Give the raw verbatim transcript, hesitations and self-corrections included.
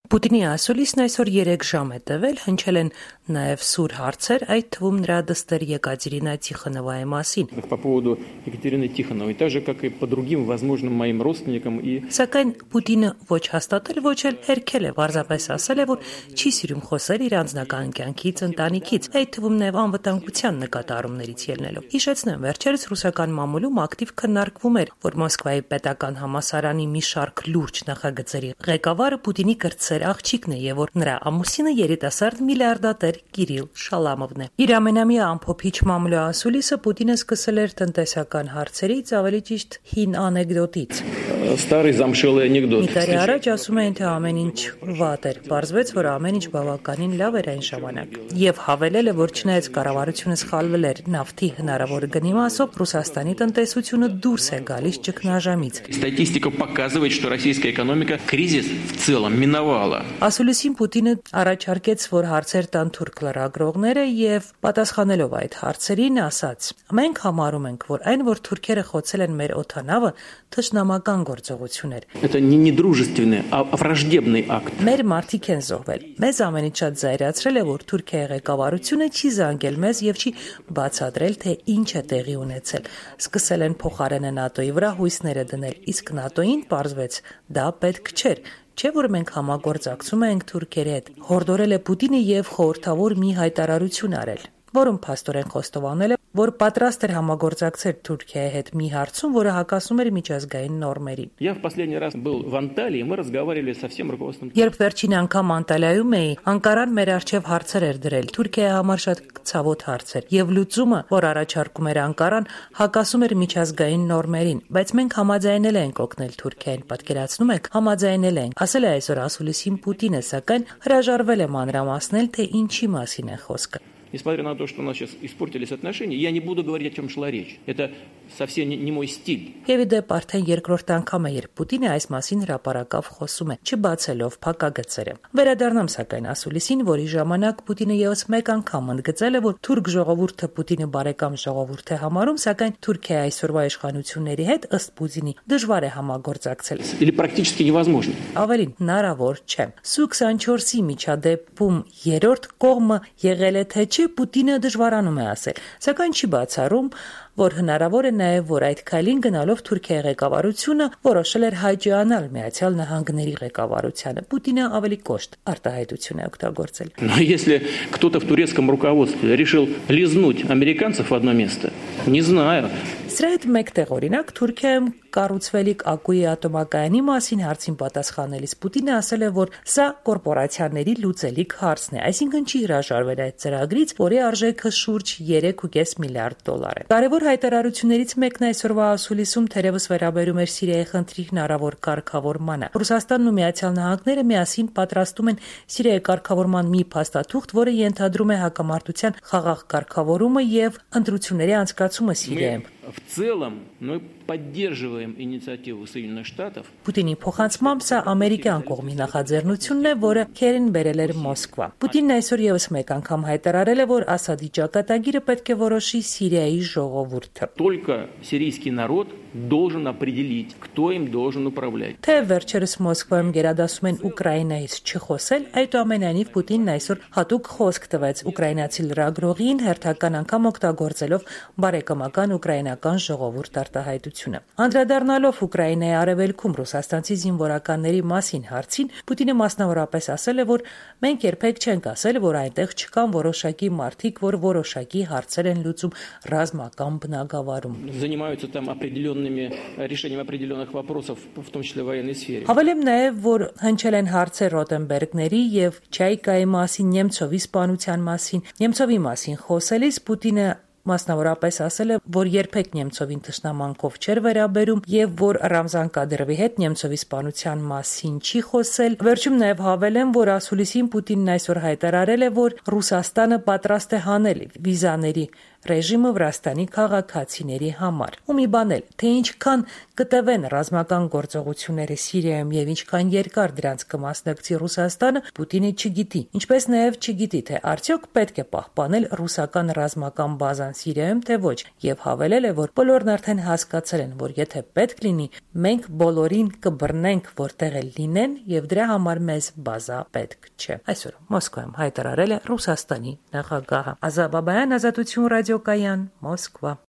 Պուտինի ասուլիսն այսօր երեք ժամ է տևել, հնչել են նաև սուր հարցեր, այդ թվում նրա դստեր Եկատերինա Տիխոնովայի մասին։ По поводу Екатерины Тихоновой, так же, как и по другим возможным моим родственникам и Սակայն Պուտինը ոչ հաստատել, ոչ էլ հերքել է, պարզապես ասել է, որ չի սիրում խոսել իր անձնական կյանքից, ընտանիքից, այդ թվում նաև անվտանգության նկատառումներից ելնելով։ Հիշեցնեմ, վերջերս ռուսական մամուլում ակտիվ քննարկվում էր, որ Մոսկվայի պետական համալսարանի մի շարք լուրջ նախագծերի ղեկավարը Պուտինի կրտսեր աղջիկն է եւ որ նրա ամուսինը երիտասարդ միլիարդատեր Կիրիլ Շալամովն է։ Իր ամենամյա ամփոփիչ մամուլի ասուլիսը Պուտինը սկսել էր տնտեսական հարցերից, ավելի ճիշտ հին անեկդոտից։ Старый замшелый анекдот. Մի տարի առաջ ասում էին, թե ամեն ինչ վատ էր, պարզվեց, որ ամեն ինչ բավականին լավ էր այն ժամանակ։ Եվ հավելել է, որ չնայած կառավարությունը սխալվել էր նավթի հնարավոր գնի մասով, Ռուսաստանի տնտեսությունը դուրս է գալիս ճգնաժամից։ Статистика показывает, что российская экономика кризис в целом миновала. Ասուլիսին Պուտինը առաջարկեց, որ հարցեր տան թուրք լրագրողները եւ պատասխանելով այդ հարցերին ասաց. Մենք համարում ենք, որ այն, որ թուրքերը խոցել են մեր օդանավը, թշնամական գործողություն էր։ Это не недружественный, а враждебный акт. Մեր մարդիկ են զոհվել։ Մեզ ամենից շատ զայրացրել է, որ Թուրքիայի ղեկավարությունը չի զանգել մեզ եւ չի բացատրել, թե ինչ է տեղի ունեցել։ Սկսել են փոխարենը ՆԱՏՕ-ի վրա հույսները դնել, իսկ ՆԱՏՕ-ին պարզվեց դա պետք չէր։ Չէ՞ որ մենք համագործակցում ենք թուրքերի հետ։ Հորդորել է Պուտինը եւ խորհրդավոր մի հայտարարություն արել, որում փաստորեն խոստովանել է, որ պատրաստ էր համագործակցել Թուրքիայի հետ մի հարցում, որը հակասում էր միջազգային նորմերին։ Я в последний раз был в Анталии, мы разговаривали со всем руководством. Երբ վերջին անգամ Անտալիայում էի, Անկարան մեր առջև հարցեր էր դրել, Թուրքիայի համար շատ ցավոտ հարցեր, եւ լուծումը, որ առաջարկում էր Անկարան, հակասում էր միջազգային նորմերին, բայց մենք համաձայնել ենք օգնել Թուրքիային, պատկերացնում եք, համաձայնել ենք, ասել է այսօր ասուլիսին Պուտինը, սակայն հրաժարվել է մանրամասնել, թե ինչի մասին է խոսքը։ Несмотря на то, что у нас сейчас испортились отношения, я не буду говорить, о чем шла речь. Это совсем не, не мой стиль. Եվ դեպ արդեն երկրորդ անգամ է, երբ Պուտինը այս մասին հրապարակավ խոսում է, չբացելով փակագծերը։ Վերադառնամ սակայն ասուլիսին, որի ժամանակ Պուտինը եւս մեկ անգամ ընդգծել է, որ թուրք ժողովուրդը Պուտինը բարեկամ ժողովուրդ է համարում, սակայն Թուրքիայի այսօրվա իշխանությունների հետ ըստ Պուտինի դժվար է համագործակցել։ Или практически невозможно. Ավելին, հնարավոր չէ։ Սու քսանչորսի միջադեպում երրորդ կողմը եղել է թե չէ, Պուտինը դժվարանում է ասել, սակայն չի բացառում, որ հնարավոր է նաև, որ այդ քայլին գնալով Թուրքիայի ղեկավարությունը որոշել էր հաջողանալ Միացյալ Նահանգների ղեկավարությանը։ Պուտինը ավելի կոշտ արտահայտություն է օգտագործել։ Но если кто-то в турецком руководстве решил лизнуть американцев в одно место, не знаю. Սրա հետ մեկտեղ օրինակ Թուրքիայում կառուցվելիք Ակուի ատոմակայանի մասին հարցին պատասխանելիս Պուտինը ասել է, որ սա կորպորացիաների լուծելիք հարցն է, այսինքն չի հրաժարվել այդ ծրագրից, որի արժեքը շուրջ երեք կόμμα պենս միլիարդ դոլար է։ Կարևոր հայտարարություններից մեկն այսօրվա ասուլիսում թերևս վերաբերում էր Սիրիայի խնդրի հնարավոր կարգավորմանը։ Ռուսաստանն ու Միացյալ Նահանգները միասին պատրաստում են Սիրիայի կարգավորման մի փաստաթուղթ, որը ենթադրում է հակամարտության խաղաղ կարգավորումը եւ ընտրությունների անցկացումը Սիրիայում։ В целом мы поддерживаем инициативу Соединенных Штатов. Պուտինի փոխանցմամբ սա ամերիկյան կողմի նախաձեռնությունն է, որը քերին բերել էր Մոսկվա։ Պուտինն այսօր եւս մեկ անգամ հայտարարել է, որ Ասադի ճակատագիրը պետք է որոշի Սիրիայի ժողովուրդը։ Только сирийский народ должен определить, кто им должен управлять. Թե վերջերս Մոսկվայում գերադասում են Ուկրաինայից չխոսել, այդուամենայնիվ Պուտինն այսօր հատուկ խոսք տվեց ուկրաինացի լրագրողին, հերթական անգամ օգտագործելով բարեկամական ուկրաինական ժողովուրդ արտահայտությունը։ Անդրադառնալով Ուկրաինայի արևելքում ռուսաստանցի զինվորականների մասին հարցին, Պուտինը մասնավորապես ասել է, որ մենք երբեք չենք ասել, որ այնտեղ չկան որոշակի մարդիկ, որ որոշակի հարցեր են լուծում ռազմական բնագավառում։ Занимаются там определенными решением определенных вопросов, в том числе в военной сфере. Հավելեմ նաև, որ հնչել են հարցեր Ռոտենբերգների եւ Չայկայի մասին, Նեմցովի սպանության մասին, Նեմցովի մասին խոսելիս Պուտինը մասնավորապես ասել է, որ երբեք Նեմցովին թշնամանկով չէր վերաբերում եւ որ Ռամզան Կադիրովի հետ Նեմցովի սպանության մասին չի խոսել։ Վերջում նաև հավելեմ, որ ասուլիսին Պուտինն այսօր հայտարարել է, որ Ռուսաստանը պատրաստ է հանել վիզաների ռեժիմը Վրաստանի քաղաքացիների համար։ Ու մի բան էլ, թե ինչքան կտևեն ռազմական գործողությունները Սիրիայում եւ ինչքան երկար դրանց կմասնակցի Ռուսաստանը, Պուտինը չգիտի։ Ինչպես նաեւ չգիտի, թե արդյոք պետք է պահպանել ռուսական ռազմական բազան Սիրիայում, թե ոչ, եւ հավելել է, որ բոլորն արդեն հասկացել են, որ եթե պետք լինի, մենք բոլորին կբռնենք, որտեղ էլ լինեն, եւ դրա համար մեզ բազա պետք չէ։ Այսօր Մոսկվայում հայտարարել է Ռուսաստանի նախագահը։ Ազա Բաբայան, Ազատություն ռադիոկայան, Մոսկվա։